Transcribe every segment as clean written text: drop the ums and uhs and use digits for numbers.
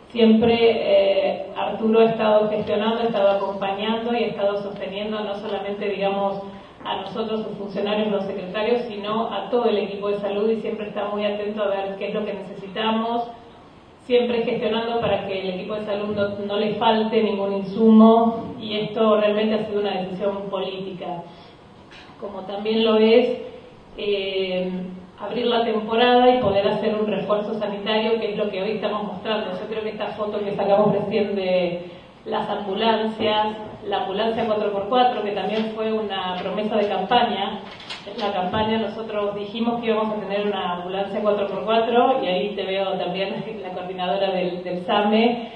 Siempre Arturo ha estado gestionando, ha estado acompañando y ha estado sosteniendo no solamente, digamos, a nosotros, sus funcionarios, los secretarios, sino a todo el equipo de salud, y siempre está muy atento a ver qué es lo que necesitamos, siempre gestionando para que el equipo de salud no le falte ningún insumo, y esto realmente ha sido una decisión política. Como también lo es abrir la temporada y poder hacer un refuerzo sanitario, que es lo que hoy estamos mostrando. Yo creo que esta foto que sacamos recién de las ambulancias, la ambulancia 4x4, que también fue una promesa de campaña. En la campaña nosotros dijimos que íbamos a tener una ambulancia 4x4, y ahí te veo también la coordinadora del SAME,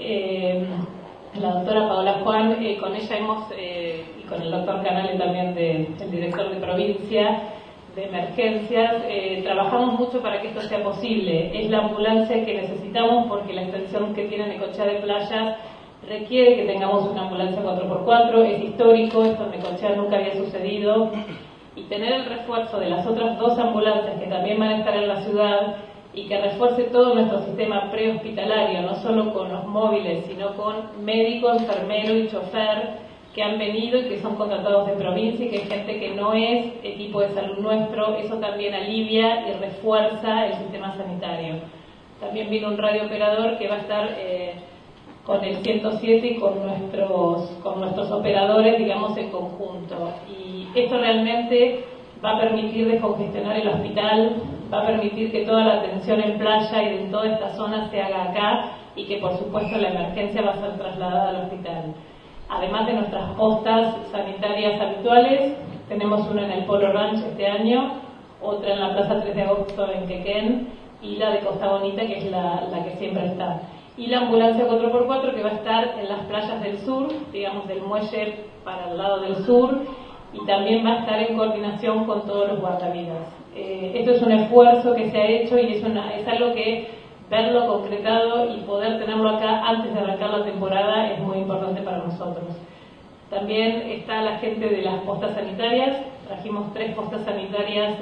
la doctora Paola Juan. Con ella y con el doctor Canale también, el director de provincia de emergencias, trabajamos mucho para que esto sea posible. Es la ambulancia que necesitamos porque la extensión que tiene Necochea de Playas requiere que tengamos una ambulancia 4x4, es histórico, esto en Necochea nunca había sucedido, y tener el refuerzo de las otras 2 ambulancias que también van a estar en la ciudad y que refuerce todo nuestro sistema prehospitalario, no solo con los móviles, sino con médico, enfermero y chofer que han venido y que son contratados de provincia, y que hay gente que no es equipo de salud nuestro. Eso también alivia y refuerza el sistema sanitario. También vino un radiooperador que va a estar con el 107 y con nuestros operadores, digamos, en conjunto. Y esto realmente va a permitir descongestionar el hospital, va a permitir que toda la atención en playa y en toda esta zona se haga acá, y que por supuesto la emergencia va a ser trasladada al hospital. Además de nuestras postas sanitarias habituales, tenemos una en el Polo Ranch este año, otra en la Plaza 3 de Agosto en Quequén, y la de Costa Bonita, que es la que siempre está. Y la ambulancia 4x4 que va a estar en las playas del sur, digamos del muelle para el lado del sur, y también va a estar en coordinación con todos los guardavidas. Esto es un esfuerzo que se ha hecho, y es algo que verlo concretado y poder tenerlo acá antes de arrancar la temporada es muy importante para nosotros. También está la gente de las postas sanitarias. Trajimos 3 postas sanitarias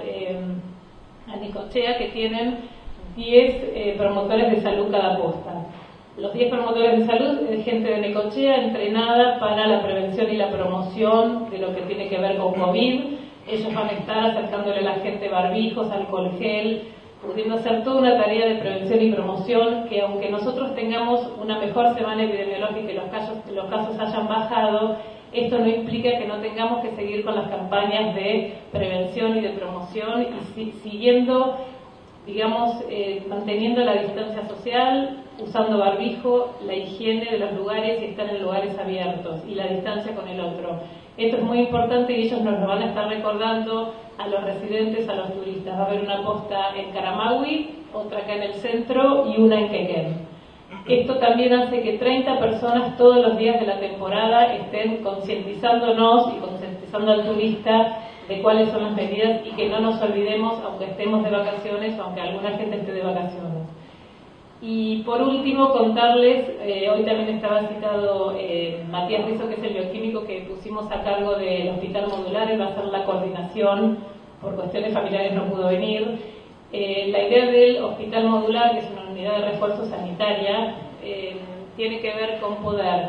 a Necochea que tienen 10 promotores de salud cada posta. Los 10 promotores de salud es gente de Necochea entrenada para la prevención y la promoción de lo que tiene que ver con COVID. Ellos van a estar acercándole a la gente barbijos, alcohol gel, pudiendo hacer toda una tarea de prevención y promoción, que aunque nosotros tengamos una mejor semana epidemiológica y los casos hayan bajado, esto no implica que no tengamos que seguir con las campañas de prevención y de promoción, y siguiendo, digamos, manteniendo la distancia social, usando barbijo, la higiene de los lugares y estar en lugares abiertos, y la distancia con el otro. Esto es muy importante, y ellos nos lo van a estar recordando a los residentes, a los turistas. Va a haber una posta en Caramagüey, otra acá en el centro y una en Quequén. Esto también hace que 30 personas todos los días de la temporada estén concientizándonos y concientizando al turista de cuáles son las medidas, y que no nos olvidemos, aunque estemos de vacaciones o aunque alguna gente esté de vacaciones. Y por último, contarles, hoy también estaba citado Matías Rizzo, que es el bioquímico que pusimos a cargo del hospital modular. Él va a hacer la coordinación, por cuestiones familiares no pudo venir. La idea del hospital modular, que es una unidad de refuerzo sanitaria, tiene que ver con poder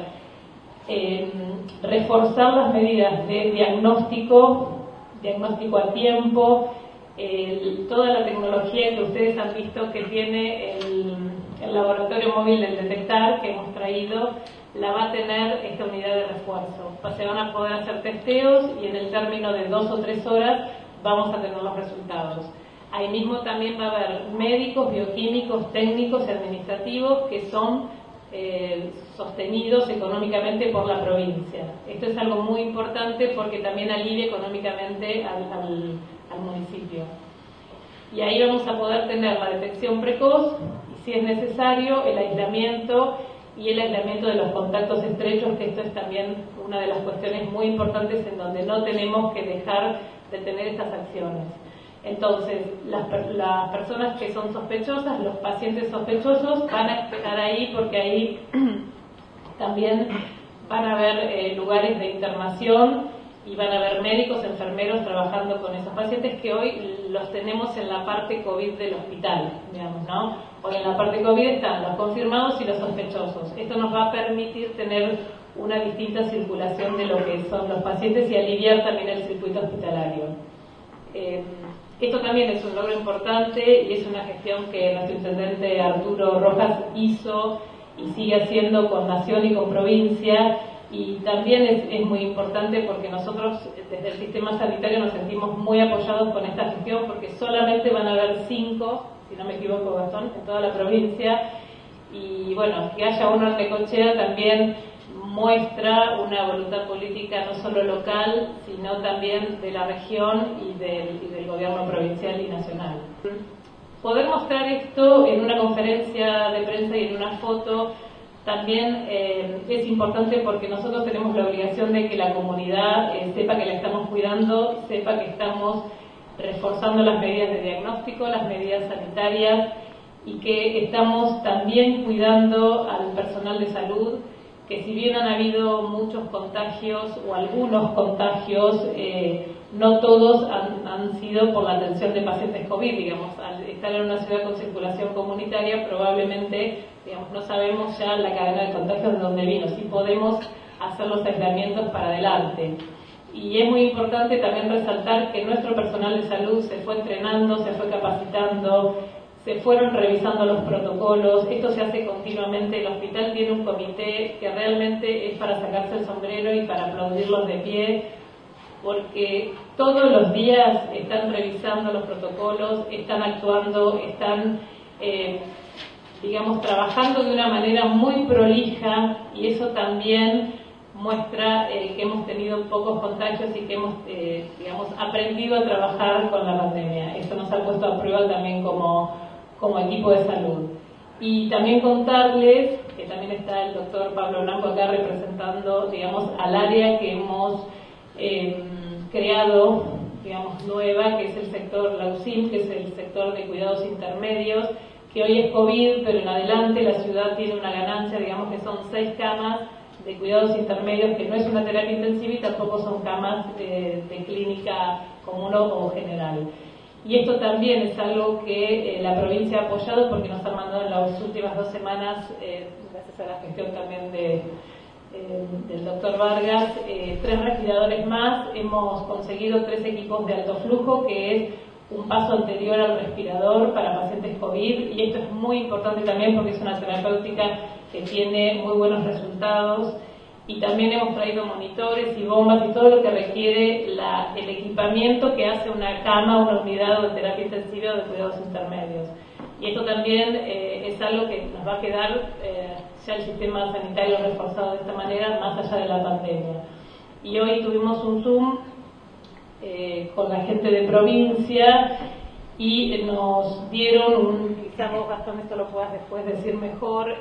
reforzar las medidas de diagnóstico a tiempo, toda la tecnología que ustedes han visto que tiene el laboratorio móvil del Detectar que hemos traído, la va a tener esta unidad de refuerzo. Se van a poder hacer testeos, y en el término de 2 o 3 horas vamos a tener los resultados. Ahí mismo también va a haber médicos, bioquímicos, técnicos y administrativos que son sostenidos económicamente por la provincia. Esto es algo muy importante porque también alivia económicamente al municipio. Y ahí vamos a poder tener la detección precoz y, si es necesario, el aislamiento y el aislamiento de los contactos estrechos, que esto es también una de las cuestiones muy importantes en donde no tenemos que dejar de tener estas acciones. Entonces, las personas que son sospechosas, los pacientes sospechosos, van a esperar ahí, porque ahí también van a haber lugares de internación y van a haber médicos, enfermeros trabajando con esos pacientes que hoy los tenemos en la parte COVID del hospital, digamos, ¿no? Hoy en la parte COVID están los confirmados y los sospechosos. Esto nos va a permitir tener una distinta circulación de lo que son los pacientes y aliviar también el circuito hospitalario. Esto también es un logro importante y es una gestión que nuestro intendente Arturo Rojas hizo y sigue haciendo con Nación y con provincia, y también es muy importante porque nosotros desde el sistema sanitario nos sentimos muy apoyados con esta gestión, porque solamente van a haber 5, si no me equivoco, Gastón, en toda la provincia, y bueno, que haya uno en Necochea también muestra una voluntad política no solo local, sino también de la región y del gobierno provincial y nacional. Poder mostrar esto en una conferencia de prensa y en una foto también es importante, porque nosotros tenemos la obligación de que la comunidad sepa que la estamos cuidando, sepa que estamos reforzando las medidas de diagnóstico, las medidas sanitarias, y que estamos también cuidando al personal de salud, que si bien han habido muchos contagios o algunos contagios, no todos han sido por la atención de pacientes COVID, digamos. Al estar en una ciudad con circulación comunitaria, probablemente, digamos, no sabemos ya la cadena de contagios de dónde vino, si podemos hacer los aislamientos para adelante. Y es muy importante también resaltar que nuestro personal de salud se fue entrenando, se fue capacitando, se fueron revisando los protocolos. Esto se hace continuamente. El hospital tiene un comité que realmente es para sacarse el sombrero y para aplaudirlos de pie, porque todos los días están revisando los protocolos, están actuando, están, digamos, trabajando de una manera muy prolija, y eso también muestra que hemos tenido pocos contagios y que hemos, digamos, aprendido a trabajar con la pandemia. Esto nos ha puesto a prueba también como equipo de salud. Y también contarles que también está el doctor Pablo Blanco acá representando, digamos, al área que hemos creado, digamos, nueva, que es el sector, la UCIM, que es el sector de cuidados intermedios, que hoy es COVID, pero en adelante la ciudad tiene una ganancia, digamos que son 6 camas de cuidados intermedios, que no es una terapia intensiva y tampoco son camas de clínica común o general. Y esto también es algo que la provincia ha apoyado, porque nos han mandado en las últimas 2 semanas, gracias a la gestión también del doctor Vargas, 3 respiradores más. Hemos conseguido 3 equipos de alto flujo, que es un paso anterior al respirador para pacientes COVID, y esto es muy importante también porque es una terapéutica que tiene muy buenos resultados. Y también hemos traído monitores y bombas y todo lo que requiere el equipamiento que hace una cama, una unidad de terapia intensiva o de cuidados intermedios. Y esto también es algo que nos va a quedar ya el sistema sanitario reforzado de esta manera, más allá de la pandemia. Y hoy tuvimos un Zoom con la gente de provincia y nos dieron quizás vos, Gastón, esto lo puedas después decir mejor,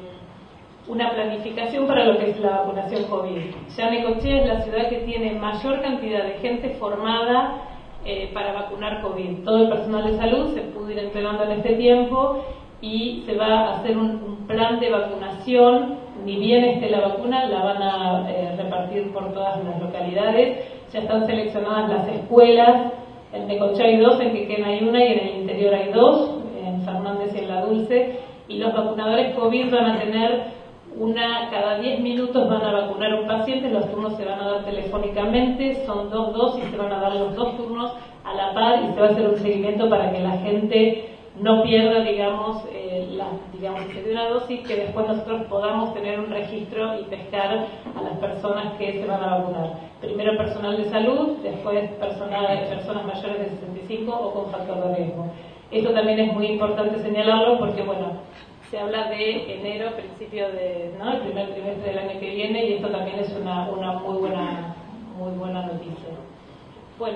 una planificación para lo que es la vacunación COVID. Ya Necochea es la ciudad que tiene mayor cantidad de gente formada para vacunar COVID. Todo el personal de salud se pudo ir entrenando en este tiempo y se va a hacer un plan de vacunación. Ni bien esté la vacuna, la van a repartir por todas las localidades. Ya están seleccionadas las escuelas. En Necochea hay 2, en Quequén hay 1 y en el interior hay 2, en Fernández y en La Dulce. Y los vacunadores COVID van a tener cada 10 minutos van a vacunar un paciente. Los turnos se van a dar telefónicamente, son 2 dosis, se van a dar los 2 turnos a la par y se va a hacer un seguimiento para que la gente no pierda, digamos, si se dio una dosis, que después nosotros podamos tener un registro y pescar a las personas que se van a vacunar. Primero personal de salud, después personas mayores de 65 o con factor de riesgo. Esto también es muy importante señalarlo porque, bueno, se habla de enero, principio de, ¿no?, el primer trimestre del año que viene, y esto también es una muy buena noticia. Bueno,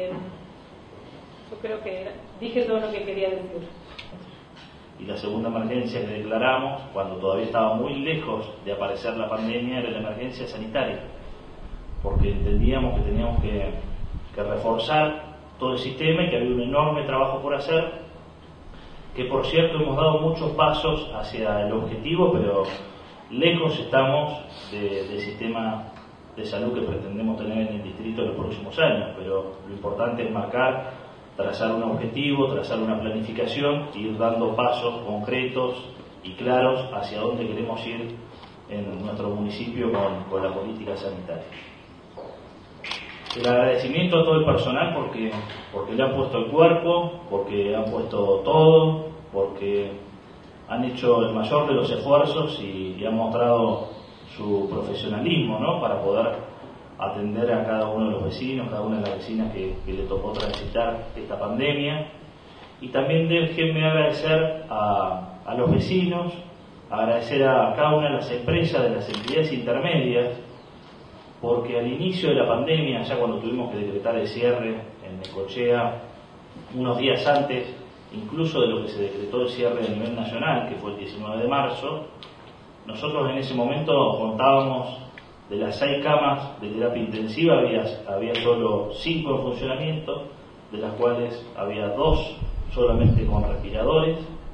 yo creo que dije todo lo que quería decir. Y la segunda emergencia que declaramos, cuando todavía estaba muy lejos de aparecer la pandemia, era la emergencia sanitaria, porque entendíamos que teníamos que reforzar todo el sistema y que había un enorme trabajo por hacer, que por cierto hemos dado muchos pasos hacia el objetivo, pero lejos estamos del sistema de salud que pretendemos tener en el distrito en los próximos años, pero lo importante es marcar, trazar un objetivo, trazar una planificación e ir dando pasos concretos y claros hacia dónde queremos ir en nuestro municipio con la política sanitaria. El agradecimiento a todo el personal porque le han puesto el cuerpo, porque han puesto todo, porque han hecho el mayor de los esfuerzos y han mostrado su profesionalismo, ¿no?, para poder atender a cada uno de los vecinos, cada una de las vecinas que le tocó transitar esta pandemia. Y también déjenme agradecer a los vecinos, agradecer a cada una de las empresas, de las entidades intermedias, porque al inicio de la pandemia, ya cuando tuvimos que decretar el cierre en Necochea, unos días antes, incluso de lo que se decretó el cierre a nivel nacional, que fue el 19 de marzo, nosotros en ese momento contábamos de las 6 camas de terapia intensiva, había solo 5 en funcionamiento, de las cuales había 2 solamente con respiradores,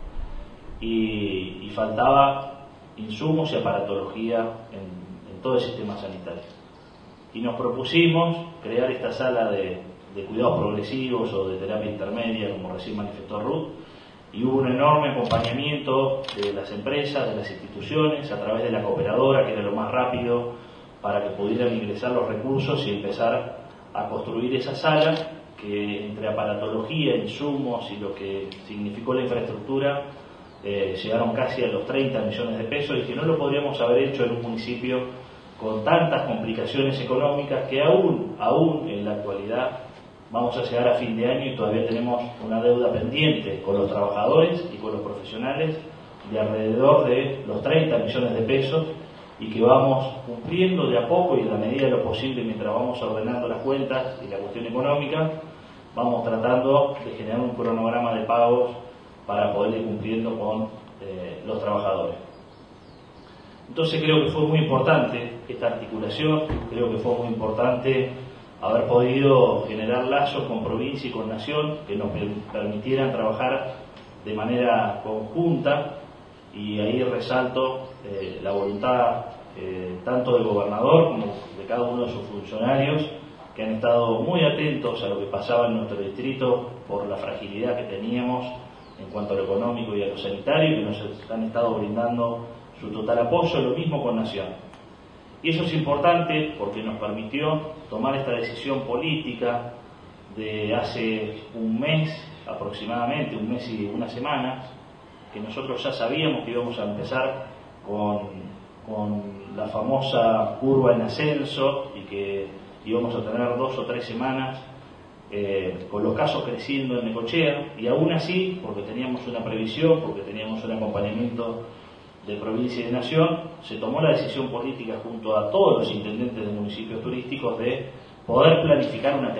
y faltaba insumos y aparatología en todo el sistema sanitario. Y nos propusimos crear esta sala de cuidados progresivos o de terapia intermedia, como recién manifestó Ruth, y hubo un enorme acompañamiento de las empresas, de las instituciones, a través de la cooperadora, que era lo más rápido para que pudieran ingresar los recursos y empezar a construir esa sala, que entre aparatología, insumos y lo que significó la infraestructura, llegaron casi a los 30 millones de pesos, y que no lo podríamos haber hecho en un municipio con tantas complicaciones económicas que aún en la actualidad vamos a llegar a fin de año y todavía tenemos una deuda pendiente con los trabajadores y con los profesionales de alrededor de los 30 millones de pesos, y que vamos cumpliendo de a poco y en la medida de lo posible, mientras vamos ordenando las cuentas y la cuestión económica, vamos tratando de generar un cronograma de pagos para poder ir cumpliendo con los trabajadores. Entonces creo que fue muy importante esta articulación, creo que fue muy importante haber podido generar lazos con provincia y con nación que nos permitieran trabajar de manera conjunta, y ahí resalto la voluntad tanto del gobernador como de cada uno de sus funcionarios, que han estado muy atentos a lo que pasaba en nuestro distrito por la fragilidad que teníamos en cuanto a lo económico y a lo sanitario, y que nos han estado brindando su total apoyo, lo mismo con Nación. Y eso es importante porque nos permitió tomar esta decisión política de hace un mes aproximadamente, un mes y unas semanas, que nosotros ya sabíamos que íbamos a empezar con la famosa curva en ascenso y que íbamos a tener 2 o 3 semanas con los casos creciendo en Necochea, y aún así, porque teníamos una previsión, porque teníamos un acompañamiento de provincia y de nación, se tomó la decisión política junto a todos los intendentes de municipios turísticos de poder planificar una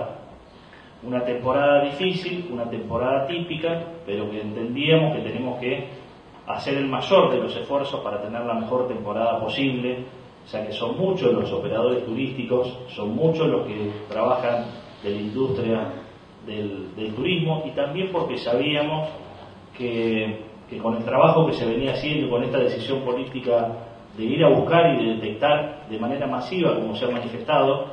temporada difícil, una temporada típica, pero que entendíamos que tenemos que hacer el mayor de los esfuerzos para tener la mejor temporada posible, ya que son muchos los operadores turísticos, son muchos los que trabajan de la industria del turismo, y también porque sabíamos que con el trabajo que se venía haciendo, con esta decisión política de ir a buscar y de detectar de manera masiva, como se ha manifestado,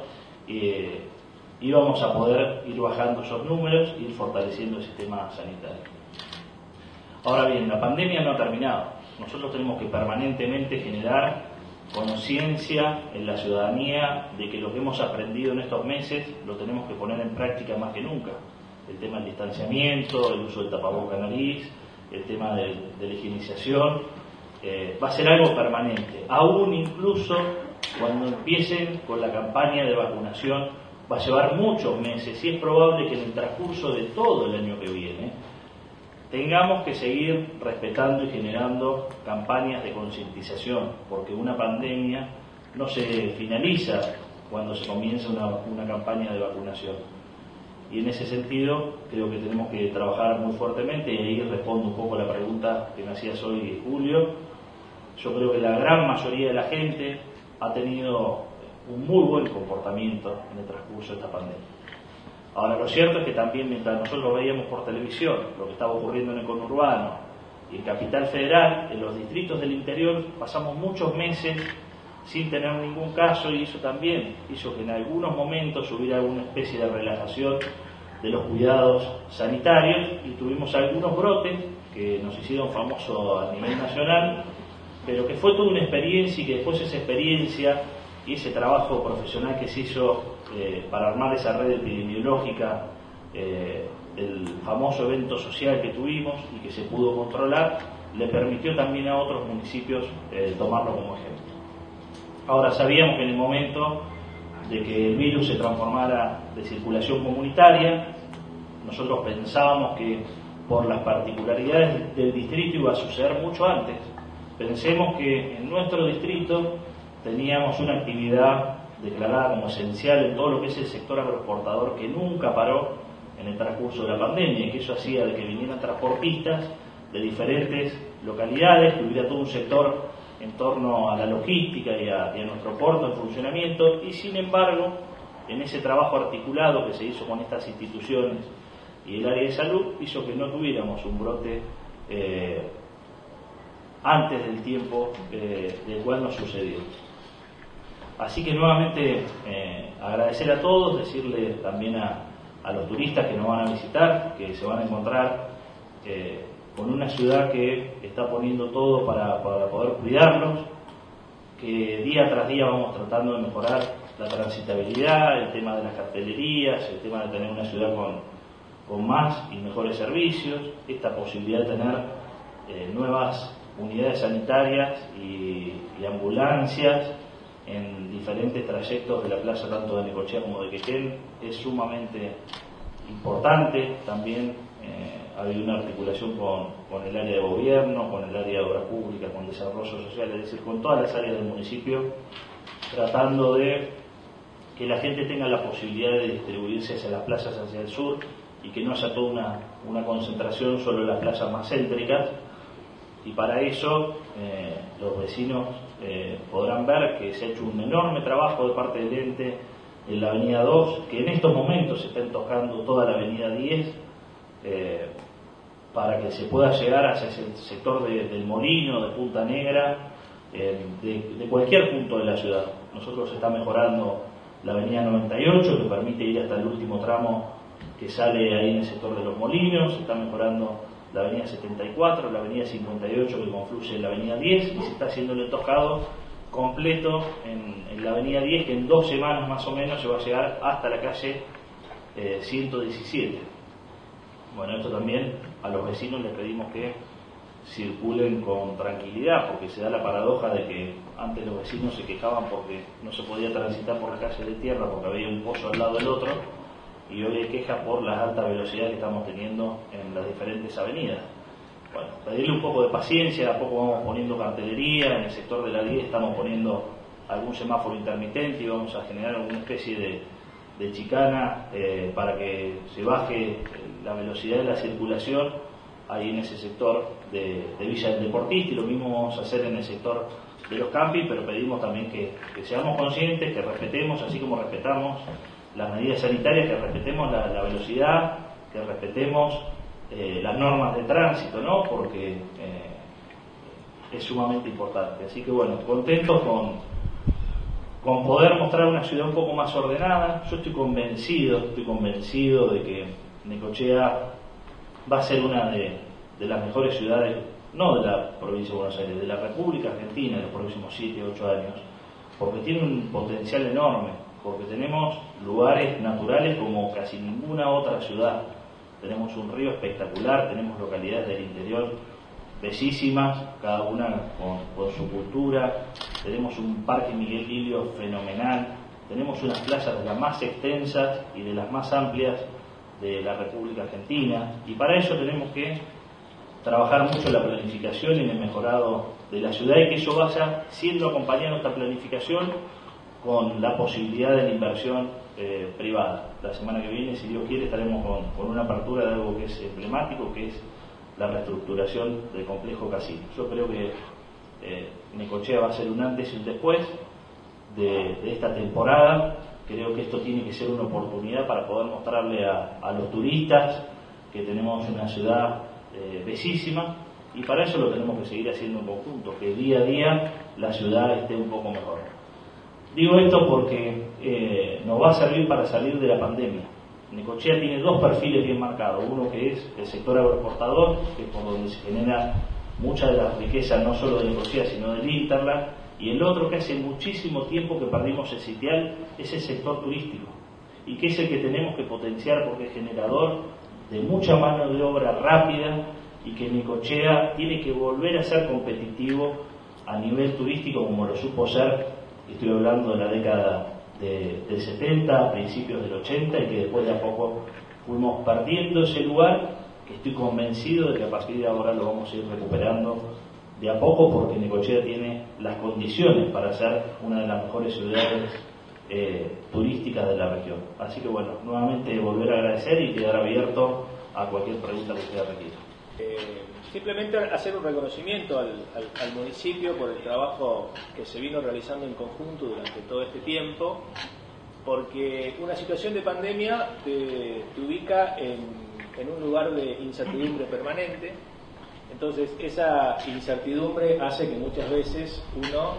íbamos a poder ir bajando esos números, ir fortaleciendo el sistema sanitario. Ahora bien, la pandemia no ha terminado. Nosotros tenemos que permanentemente generar conciencia en la ciudadanía de que lo que hemos aprendido en estos meses lo tenemos que poner en práctica más que nunca. El tema del distanciamiento, el uso del tapaboca nariz, el tema de la higienización, va a ser algo permanente. Aún incluso cuando empiecen con la campaña de vacunación, va a llevar muchos meses, y es probable que en el transcurso de todo el año que viene tengamos que seguir respetando y generando campañas de concientización, porque una pandemia no se finaliza cuando se comienza una campaña de vacunación. Y en ese sentido creo que tenemos que trabajar muy fuertemente, y ahí respondo un poco a la pregunta que me hacías hoy, Julio. Yo creo que la gran mayoría de la gente ha tenido un muy buen comportamiento en el transcurso de esta pandemia. Ahora, lo cierto es que también, mientras nosotros veíamos por televisión lo que estaba ocurriendo en el conurbano y en Capital Federal, en los distritos del interior pasamos muchos meses sin tener ningún caso, y eso también hizo que en algunos momentos hubiera alguna especie de relajación de los cuidados sanitarios, y tuvimos algunos brotes que nos hicieron famosos a nivel nacional, pero que fue toda una experiencia, y que después esa experiencia y ese trabajo profesional que se hizo para armar esa red epidemiológica del famoso evento social que tuvimos y que se pudo controlar, le permitió también a otros municipios tomarlo como ejemplo. Ahora, sabíamos que en el momento de que el virus se transformara de circulación comunitaria, nosotros pensábamos que por las particularidades del distrito iba a suceder mucho antes. Pensemos que en nuestro distrito teníamos una actividad declarada como esencial en todo lo que es el sector agroexportador, que nunca paró en el transcurso de la pandemia, y que eso hacía de que vinieran transportistas de diferentes localidades, que hubiera todo un sector en torno a la logística y a nuestro puerto en funcionamiento, y sin embargo, en ese trabajo articulado que se hizo con estas instituciones y el área de salud, hizo que no tuviéramos un brote antes del tiempo del cual nos sucedió. Así que nuevamente agradecer a todos, decirle también a los turistas que nos van a visitar, que se van a encontrar con una ciudad que está poniendo todo para poder cuidarlos, que día tras día vamos tratando de mejorar la transitabilidad, el tema de las cartelerías, el tema de tener una ciudad con más y mejores servicios, esta posibilidad de tener nuevas unidades sanitarias y ambulancias en diferentes trayectos de la plaza tanto de Necochea como de Quequén es sumamente importante. También ha habido una articulación con el área de gobierno, con el área de obra pública, con desarrollo social, es decir, con todas las áreas del municipio, tratando de que la gente tenga la posibilidad de distribuirse hacia las plazas hacia el sur y que no haya toda una concentración solo en las plazas más céntricas. Y para eso los vecinos podrán ver que se ha hecho un enorme trabajo de parte del ente en la avenida 2, que en estos momentos se está tocando toda la avenida 10 para que se pueda llegar hacia ese sector del Molino, de Punta Negra, de cualquier punto de la ciudad. Nosotros está mejorando la avenida 98, que permite ir hasta el último tramo que sale ahí en el sector de los Molinos, se está mejorando la avenida 74, la avenida 58 que confluye en la avenida 10, y se está haciendo el tocado completo en la avenida 10, que en 2 semanas más o menos se va a llegar hasta la calle 117. Bueno, esto también a los vecinos les pedimos que circulen con tranquilidad, porque se da la paradoja de que antes los vecinos se quejaban porque no se podía transitar por la calle de tierra porque había un pozo al lado del otro, y hoy hay quejas por las altas velocidades que estamos teniendo en las diferentes avenidas. Bueno, pedirle un poco de paciencia, a poco vamos poniendo cartelería, en el sector de la 10 estamos poniendo algún semáforo intermitente y vamos a generar alguna especie de chicana para que se baje la velocidad de la circulación ahí en ese sector de Villa del Deportista, y lo mismo vamos a hacer en el sector de los campings, pero pedimos también que seamos conscientes, que respetemos, así como respetamos las medidas sanitarias, que respetemos la velocidad, que respetemos las normas de tránsito, ¿no? Porque es sumamente importante. Así que bueno, contentos con poder mostrar una ciudad un poco más ordenada. Yo estoy convencido de que Necochea va a ser una de las mejores ciudades, no de la provincia de Buenos Aires, de la República Argentina en los próximos 7 u 8 años, porque tiene un potencial enorme, porque tenemos lugares naturales como casi ninguna otra ciudad. Tenemos un río espectacular, tenemos localidades del interior bellísimas, cada una con su cultura, tenemos un parque Miguel Lilio fenomenal, tenemos unas playas de las más extensas y de las más amplias de la República Argentina, y para eso tenemos que trabajar mucho en la planificación y en el mejorado de la ciudad, y que eso vaya siendo acompañado esta planificación con la posibilidad de la inversión privada. La semana que viene, si Dios quiere, estaremos con una apertura de algo que es emblemático, que es la reestructuración del complejo casino. Yo creo que Necochea va a ser un antes y un después de esta temporada. Creo que esto tiene que ser una oportunidad para poder mostrarle a los turistas que tenemos una ciudad bellísima, Y para eso lo tenemos que seguir haciendo en conjunto, que día a día la ciudad esté un poco mejor. Digo esto porque nos va a servir para salir de la pandemia. Necochea tiene dos perfiles bien marcados. Uno que es el sector agroexportador, que es por donde se genera mucha de la riqueza no solo de Necochea, sino del Interland. Y el otro, que hace muchísimo tiempo que perdimos el sitial, es el sector turístico. Y que es el que tenemos que potenciar porque es generador de mucha mano de obra rápida, y que Necochea tiene que volver a ser competitivo a nivel turístico como lo supo ser, estoy hablando de la década del 70, principios del 80, y que después de a poco fuimos perdiendo ese lugar, que estoy convencido de que a partir de ahora lo vamos a ir recuperando de a poco, porque Necochea tiene las condiciones para ser una de las mejores ciudades turísticas de la región. Así que bueno, nuevamente volver a agradecer y quedar abierto a cualquier pregunta que usted requiera. Simplemente hacer un reconocimiento al municipio por el trabajo que se vino realizando en conjunto durante todo este tiempo, porque una situación de pandemia te ubica en un lugar de incertidumbre permanente. Entonces esa incertidumbre hace que muchas veces uno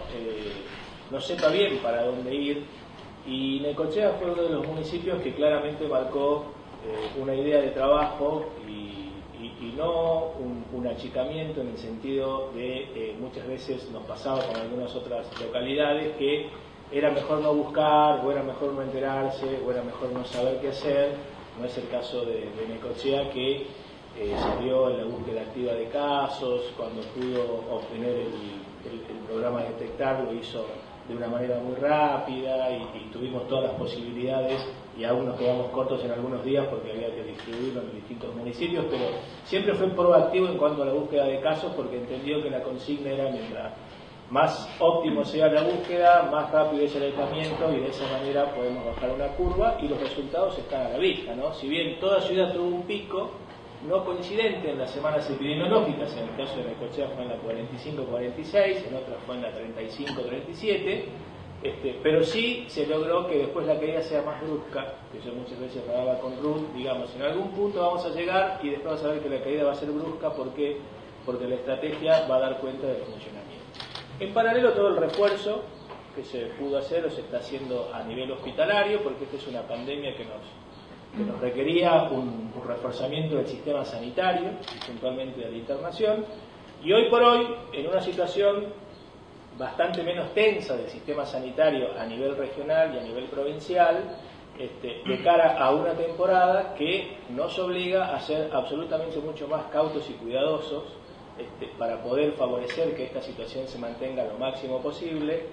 no sepa bien para dónde ir, y Necochea fue uno de los municipios que claramente marcó una idea de trabajo y no un achicamiento, en el sentido de muchas veces nos pasaba con algunas otras localidades que era mejor no buscar, o era mejor no enterarse, o era mejor no saber qué hacer. No es el caso de Necochea, que salió en la búsqueda activa de casos. Cuando pudo obtener el programa de detectar, lo hizo de una manera muy rápida, y tuvimos todas las posibilidades, y aún nos quedamos cortos en algunos días porque había que distribuirlo en los distintos municipios, pero siempre fue proactivo en cuanto a la búsqueda de casos, porque entendió que la consigna era: mientras más óptimo sea la búsqueda, más rápido es el aislamiento, y de esa manera podemos bajar una curva, y los resultados están a la vista, ¿no? Si bien toda ciudad tuvo un pico no coincidente en las semanas epidemiológicas, en el caso de Necochea fue en la 45-46, en otras fue en la 35-37, pero sí se logró que después la caída sea más brusca, que yo muchas veces hablaba con Ruth, digamos, en algún punto vamos a llegar y después vas a ver que la caída va a ser brusca, porque la estrategia va a dar cuenta del funcionamiento. En paralelo, todo el refuerzo que se pudo hacer o se está haciendo a nivel hospitalario, porque esta es una pandemia que nos requería un reforzamiento del sistema sanitario, y puntualmente de la internación, y hoy por hoy, en una situación bastante menos tensa del sistema sanitario a nivel regional y a nivel provincial, de cara a una temporada que nos obliga a ser absolutamente mucho más cautos y cuidadosos, para poder favorecer que esta situación se mantenga lo máximo posible,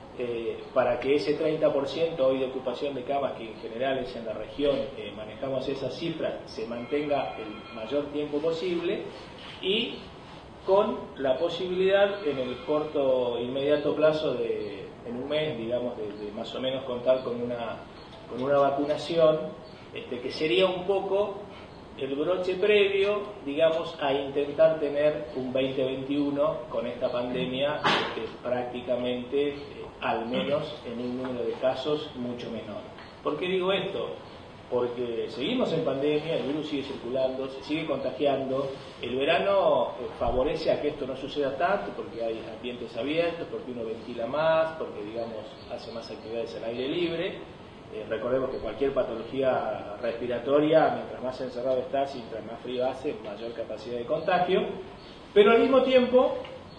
para que ese 30% hoy de ocupación de camas, que en general es en la región, manejamos esas cifras, se mantenga el mayor tiempo posible, y con la posibilidad en el corto inmediato plazo en un mes, digamos, de más o menos contar con una vacunación, que sería un poco el broche previo, digamos, a intentar tener un 2021 con esta pandemia prácticamente, al menos en un número de casos mucho menor. ¿Por qué digo esto? Porque seguimos en pandemia, el virus sigue circulando, se sigue contagiando. El verano favorece a que esto no suceda tanto, porque hay ambientes abiertos, porque uno ventila más, porque, digamos, hace más actividades al aire libre. Recordemos que cualquier patología respiratoria, mientras más encerrado estás, mientras más frío hace, mayor capacidad de contagio, pero al mismo tiempo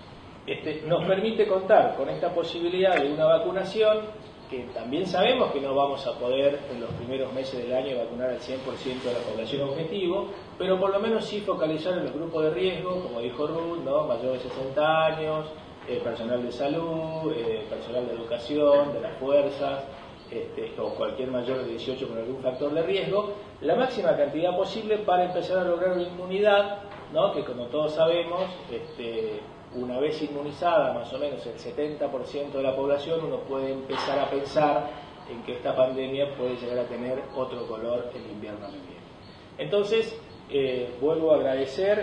nos permite contar con esta posibilidad de una vacunación, que también sabemos que no vamos a poder en los primeros meses del año vacunar al 100% de la población objetivo, pero por lo menos sí focalizar en los grupos de riesgo, como dijo Ruth, ¿no? Mayores de 60 años, personal de salud, personal de educación, de las fuerzas, o cualquier mayor de 18 con algún factor de riesgo, la máxima cantidad posible para empezar a lograr una inmunidad, ¿no? Que, como todos sabemos, una vez inmunizada más o menos el 70% de la población, uno puede empezar a pensar en que esta pandemia puede llegar a tener otro color el invierno que viene. Entonces, vuelvo a agradecer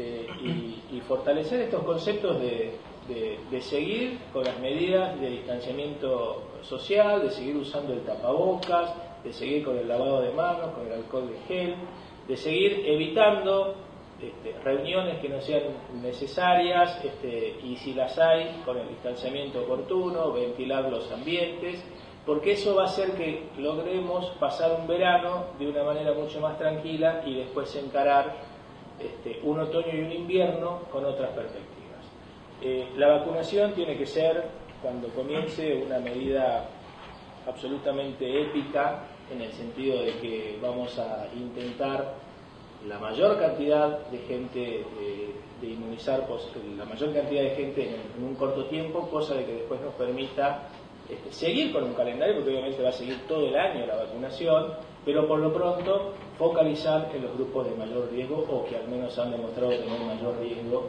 y fortalecer estos conceptos de seguir con las medidas de distanciamiento social, de seguir usando el tapabocas, de seguir con el lavado de manos, con el alcohol de gel, de seguir evitando reuniones que no sean necesarias, y si las hay, con el distanciamiento oportuno, ventilar los ambientes, porque eso va a hacer que logremos pasar un verano de una manera mucho más tranquila y después encarar un otoño y un invierno con otras perspectivas. La vacunación tiene que ser, cuando comience, una medida absolutamente épica, en el sentido de que vamos a intentar la mayor cantidad de gente de inmunizar, la mayor cantidad de gente en un corto tiempo, cosa de que después nos permita seguir con un calendario, porque obviamente va a seguir todo el año la vacunación, pero por lo pronto focalizar en los grupos de mayor riesgo, o que al menos han demostrado tener mayor riesgo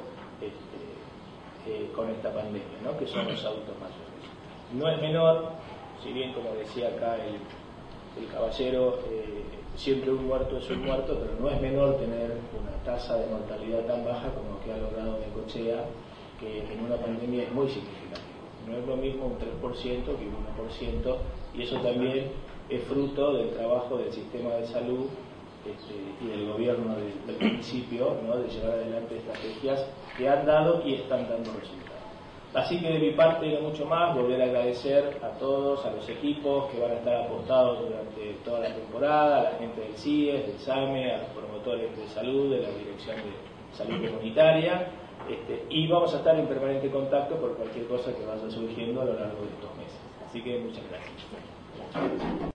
con esta pandemia, ¿no? Que son los adultos mayores. No es menor, si bien, como decía acá el caballero, siempre un muerto es un muerto, pero no es menor tener una tasa de mortalidad tan baja como que ha logrado Necochea, que en una pandemia es muy significativo. No es lo mismo un 3% que un 1%, y eso también es fruto del trabajo del sistema de salud y del gobierno del municipio, ¿no? De llevar adelante estrategias que han dado y están dando resultados. Así que de mi parte no mucho más, volver a agradecer a todos, a los equipos que van a estar apostados durante toda la temporada, a la gente del CIES, del SAME, a los promotores de salud, de la Dirección de Salud Comunitaria, y vamos a estar en permanente contacto por cualquier cosa que vaya surgiendo a lo largo de estos meses. Así que muchas gracias.